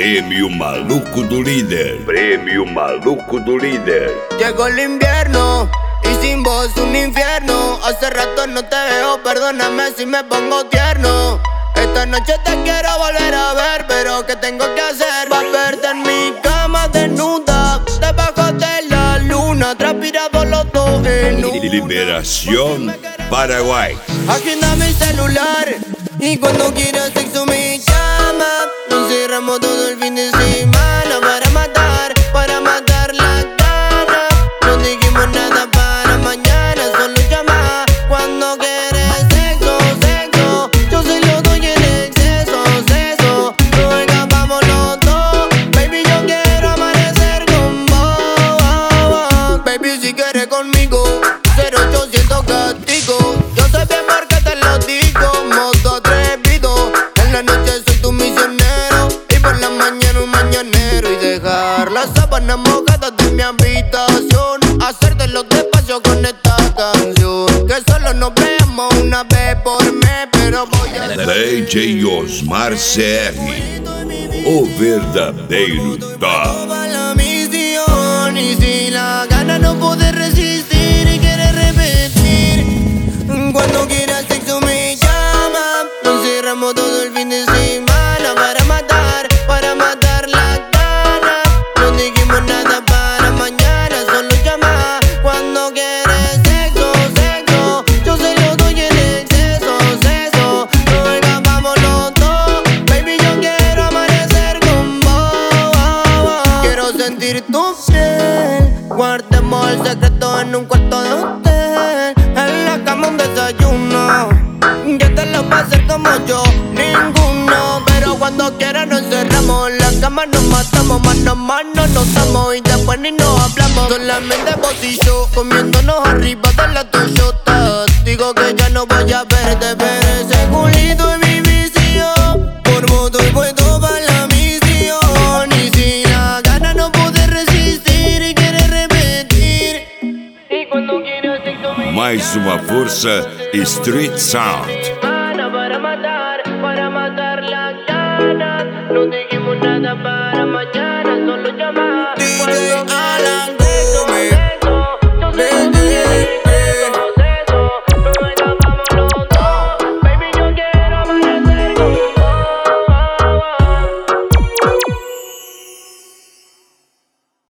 Prêmio Maluco do Líder. Prêmio Maluco do Líder. Llegó el invierno y sin vos un infierno. Hace rato no te veo, perdóname si me pongo tierno. Esta noche te quiero volver a ver, pero ¿qué tengo que hacer? Va a verte en mi cama desnuda, debajo de la luna, transpirados los dos en una. Liberación Paraguay. Agenda mi celular y cuando quieras sexo me llama. Nos cerramos todo el fin de semana para matar la gana. No dijimos nada para mañana, solo llama cuando quieres sexo, sexo. Yo se lo doy en exceso, sexo. No escapamos los dos, baby, yo quiero amanecer con vos. Baby, si quieres conmigo, 0800 castigo. Yo sé bien porque te lo digo, modo atrevido. En la noche soy tu misionero y por la mañana un mañanero. Y dejar las sábanas mojadas de mi habitación, hacértelo despacio con esta canción. Que solo nos veamos una vez por mes, pero voy a DJ Osmar CR, o verdadeiro top. toda la misión. Y si la gana no puede resistir y quiere repetir, cuando quieras sexo me llama. Nos cerramos todo el fin de semana para matar la gana. No dijimos nada para mañana, solo llama cuando quieres sexo, sexo. Yo se lo doy en exceso, sexo. No escapamos los dos, baby, yo quiero amanecer con vos. Quiero sentir tu piel, guardemos el secreto en un cuarto de hotel. En la cama un desayuno, yo te lo voy a hacer como yo, ninguno. Pero cuando quieras nos encerramos, en la cama nos matamos, mano a mano nos damos y después ni nos hablamos. Solamente vos y yo, comiéndonos arriba de la toyota. Digo que ya no voy a verte, pero ese culito es mi visión. Por vos doy puesto para la misión. Y si la gana no puede resistir y quiere repetir, y cuando quieras sexo me Mais uma força Street Sound. para matar la gana. No dijimos nada para mañana.